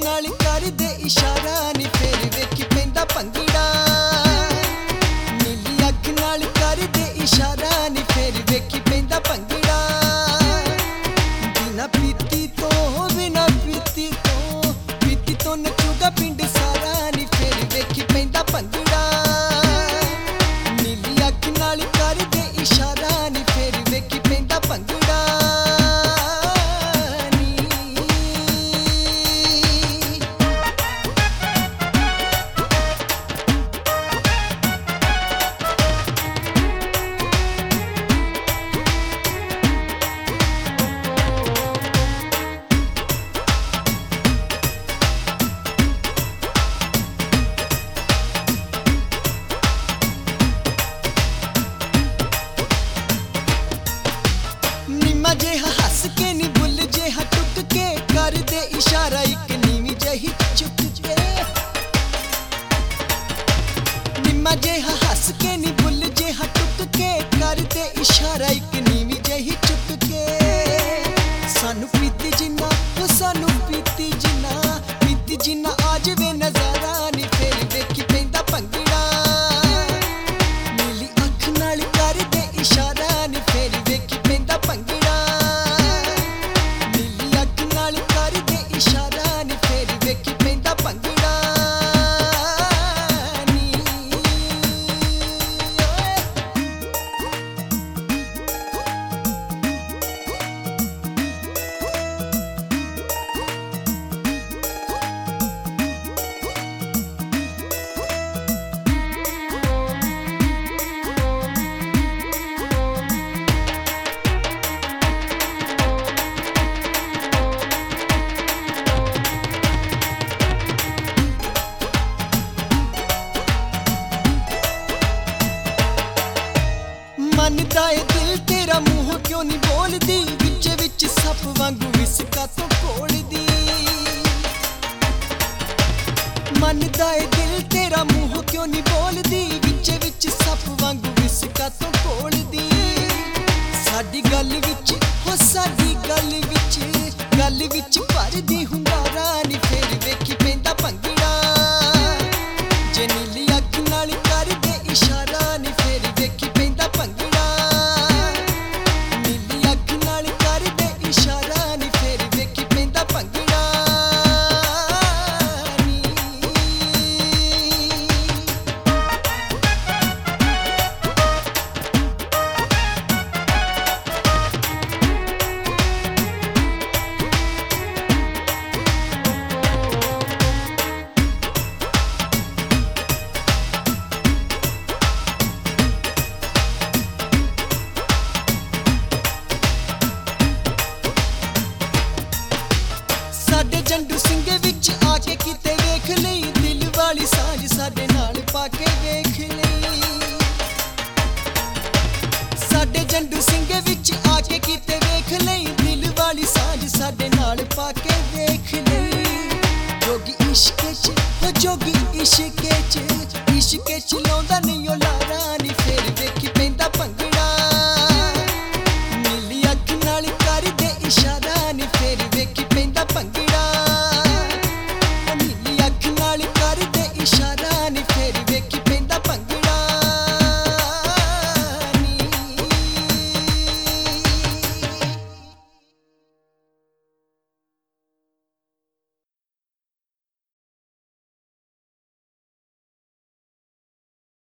नाल करदे इशारा नी फिर वेखी पैंदा भंगड़ा। नीली अख नाल करदे इशारा नी फिर वेखी पैंदा भंगड़ा। बिना पीती तो नचूगा पिंड सारा नी फिर वेखी पैंदा भंगड़ा। नीली अख नाल करदे इशारा नी फिर वेखी पैंदा भंगड़ा। निम्मा जेहा हस के नी बुल जेहा टुक के कर दे इशारा एक नीवी जही चुक के। निम्मा जेहा हस के नी बुल जेहा टुक के कर दे इशारा एक नीवी जही चुक के। सानू पीती जिन्ना पीती जिन्ना आ जावे नजारा नी फिर वेखी पैंदा भंगड़ा। नीली अख नाल कर दे इशारा नी फिर वेखी पैंदा भंगड़ा। नीली अख नाल कर दे इशारा नी फिर वेखी पैंदा भंगड़ा। मनदा ए दिल तेरा मुंह क्यों नहीं बोलदी। विच विच सप वांगू विसका तो कोलदी। मनदा ए दिल तेरा मुंह क्यों नहीं बोलदी। विच विच सप वांगू विसका तो कोलदी। साडी गल विच भरदी हुंगारा नी फिर वेखी पैंदा भंगड़ा। जे नीली अख नाल करदे इशारा नी फिर वेखी पैंदा भंगड़ा। नीली अख नाल करदे इशारा नी फिर वेखी पैंदा भंगड़ा। साडे जंडू सिंगे विच आके किते वेख लई। दिल वाली सांझ साडे नाल पाके वेख लई। साडे जंडू सिंगे विच आके किते वेख लई। दिल वाली सांझ साडे नाल पाके वेख लई। जोगी इश्के च लाउंदा नहीं ओ लारा नी फिर वेखी पैंदा भंगड़ा। नीली अख नाल करदे इशारा नी फिर वेखी पैंदा भंगड़ा। नीली अख नाल करदे इशारा नी फिर वेखी